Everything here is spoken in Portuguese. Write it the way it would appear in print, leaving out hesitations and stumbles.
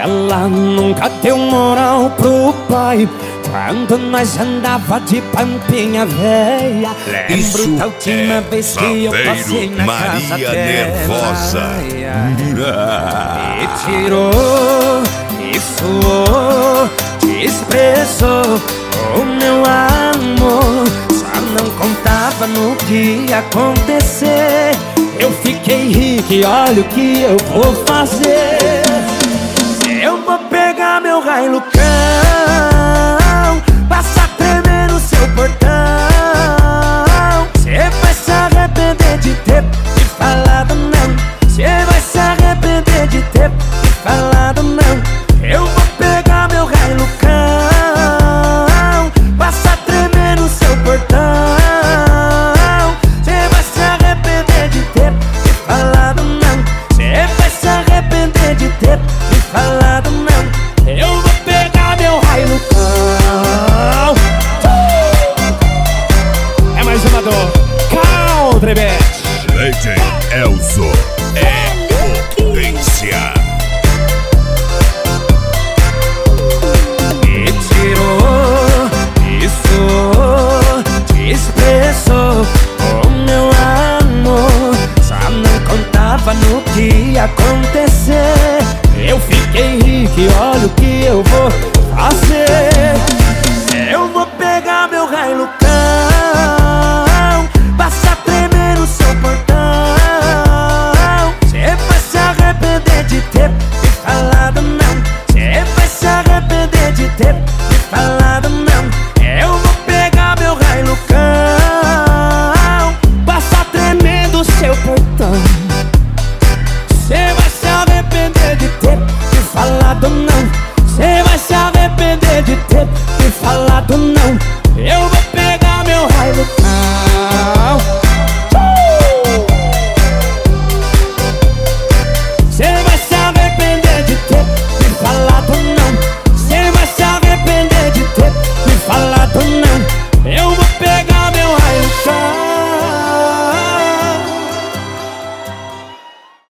Ela nunca deu moral pro pai quando nós andava de pampinha véia. Lembro da última vez que eu passei na casa Maria dela. Nervosa. Me tirou, me suou, desprezou o meu amor. Só não contava no que ia acontecer. Eu fiquei rico e olha o que eu vou fazer. Eu vou pegar meu Hilux, passar tremer no seu portão. Cê vai se arrepender de ter me falado não. Cê vai se arrepender de ter me falado não. Eu vou pegar meu Hilux, passar tremer no seu portão. Cê vai se arrepender de ter me falado não. Cê vai se arrepender de ter me falado não. Eu vou pegar meu Hilux. É mais uma dor. Country Beat. Legend Elzo é potência. Me tirou, me suou, desprezou o meu amor. Só não contava no que ia acontecer. Eu fiquei rico e olha o que eu vou fazer. Eu vou pegar meu Hilux, passar tremer no seu portão. Cê vai se arrepender de ter me falado não. Cê vai se arrepender de ter me falado não. Eu vou pegar meu Hilux, passar tremer no seu portão. Cê vai se arrepender de ter me falado não. Cê vai se arrepender de ter me falado não.